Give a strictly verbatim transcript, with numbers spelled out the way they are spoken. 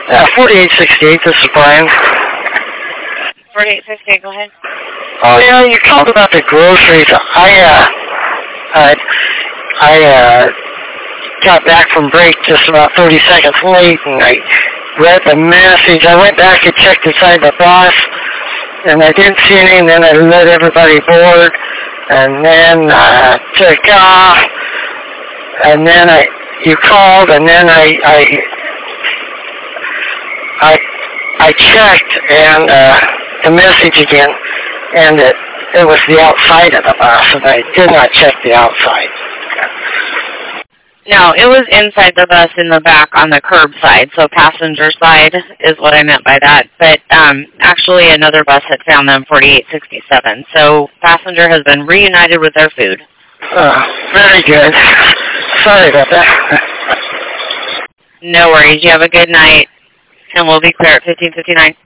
Uh, forty-eight sixty-eight, this is Brian. forty-eight sixty-eight, go ahead. Oh, yeah, you called about the groceries. I, uh, I, I, uh, got back from break just about thirty seconds late, and I read the message. I went back and checked inside the bus, and I didn't see anything. Then I let everybody board, and then uh, took off, and then I, you called, and then I, I, I, I checked and uh, the message again, and it, it was the outside of the bus, and I did not check the outside. No, it was inside the bus in the back on the curb side, so passenger side is what I meant by that. But um, actually another bus had found them forty-eight sixty-seven, so passenger has been reunited with their food. Uh, very good. Sorry about that. No worries. You have a good night, and we'll be clear at fifteen fifty-nine.